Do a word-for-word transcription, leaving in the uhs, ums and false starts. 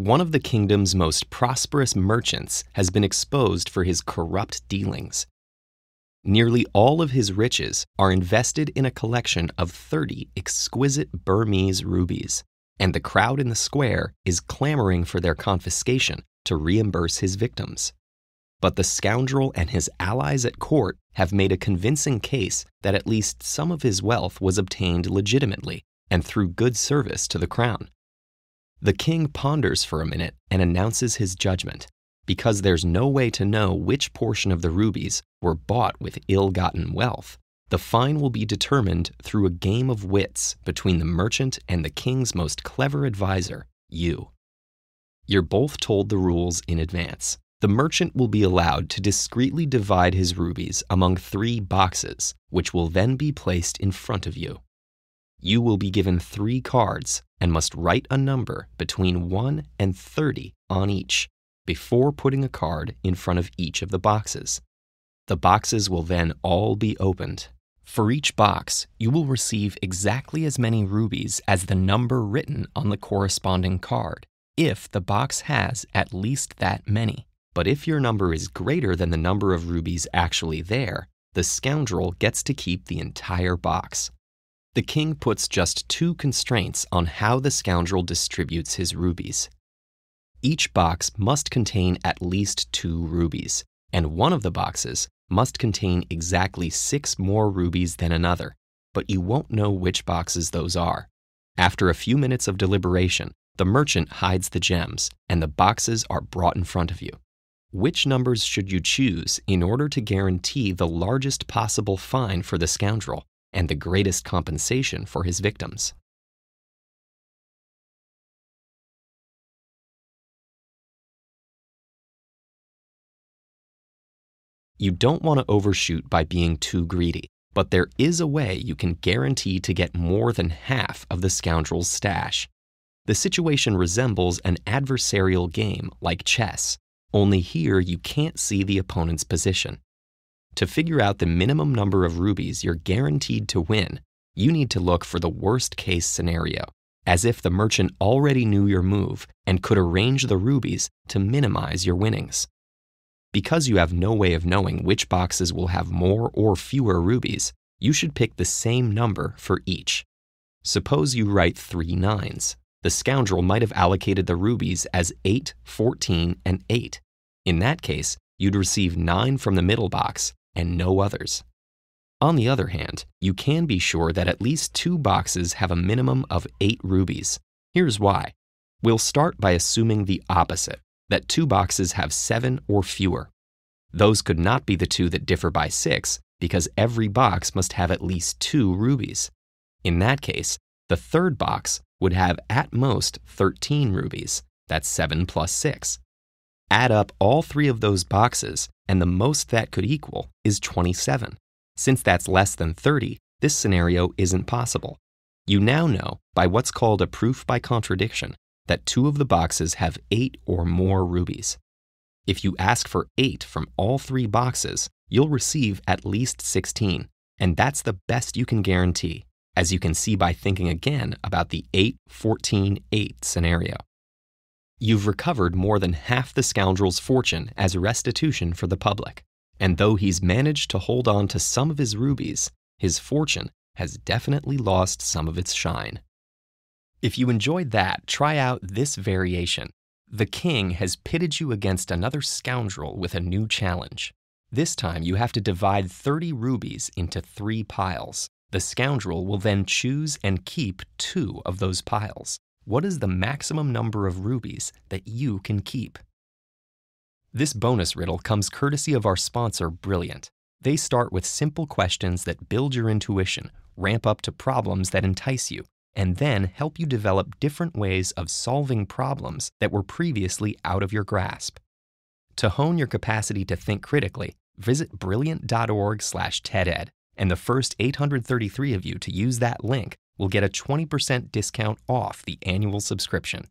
one of the kingdom's most prosperous merchants has been exposed for his corrupt dealings. Nearly all of his riches are invested in a collection of thirty exquisite Burmese rubies, and the crowd in the square is clamoring for their confiscation to reimburse his victims. But the scoundrel and his allies at court have made a convincing case that at least some of his wealth was obtained legitimately and through good service to the crown. The king ponders for a minute and announces his judgment. Because there's no way to know which portion of the rubies were bought with ill-gotten wealth, the fine will be determined through a game of wits between the merchant and the king's most clever advisor, you. You're both told the rules in advance. The merchant will be allowed to discreetly divide his rubies among three boxes, which will then be placed in front of you. You will be given three cards and must write a number between one and thirty on each before putting a card in front of each of the boxes. The boxes will then all be opened. For each box, you will receive exactly as many rubies as the number written on the corresponding card, if the box has at least that many. But if your number is greater than the number of rubies actually there, the scoundrel gets to keep the entire box. The king puts just two constraints on how the scoundrel distributes his rubies. Each box must contain at least two rubies, and one of the boxes must contain exactly six more rubies than another, but you won't know which boxes those are. After a few minutes of deliberation, the merchant hides the gems, and the boxes are brought in front of you. Which numbers should you choose in order to guarantee the largest possible fine for the scoundrel and the greatest compensation for his victims? You don't want to overshoot by being too greedy, but there is a way you can guarantee to get more than half of the scoundrel's stash. The situation resembles an adversarial game like chess, only here you can't see the opponent's position. To figure out the minimum number of rubies you're guaranteed to win, you need to look for the worst-case scenario, as if the merchant already knew your move and could arrange the rubies to minimize your winnings. Because you have no way of knowing which boxes will have more or fewer rubies, you should pick the same number for each. Suppose you write three nines. The scoundrel might have allocated the rubies as eight, fourteen, and eight. In that case, you'd receive nine from the middle box and no others. On the other hand, you can be sure that at least two boxes have a minimum of eight rubies. Here's why. We'll start by assuming the opposite, that two boxes have seven or fewer. Those could not be the two that differ by six, because every box must have at least two rubies. In that case, the third box would have at most thirteen rubies. That's seven plus six. Add up all three of those boxes, and the most that could equal is twenty-seven. Since that's less than thirty, this scenario isn't possible. You now know, by what's called a proof by contradiction, that two of the boxes have eight or more rubies. If you ask for eight from all three boxes, you'll receive at least sixteen, and that's the best you can guarantee, as you can see by thinking again about the eight, fourteen, eight scenario. You've recovered more than half the scoundrel's fortune as restitution for the public, and though he's managed to hold on to some of his rubies, his fortune has definitely lost some of its shine. If you enjoyed that, try out this variation. The king has pitted you against another scoundrel with a new challenge. This time you have to divide thirty rubies into three piles. The scoundrel will then choose and keep two of those piles. What is the maximum number of rubies that you can keep? This bonus riddle comes courtesy of our sponsor, Brilliant. They start with simple questions that build your intuition, ramp up to problems that entice you, and then help you develop different ways of solving problems that were previously out of your grasp. To hone your capacity to think critically, visit brilliant dot org slash TEDEd, and the first eight hundred thirty-three of you to use that link will get a twenty percent discount off the annual subscription.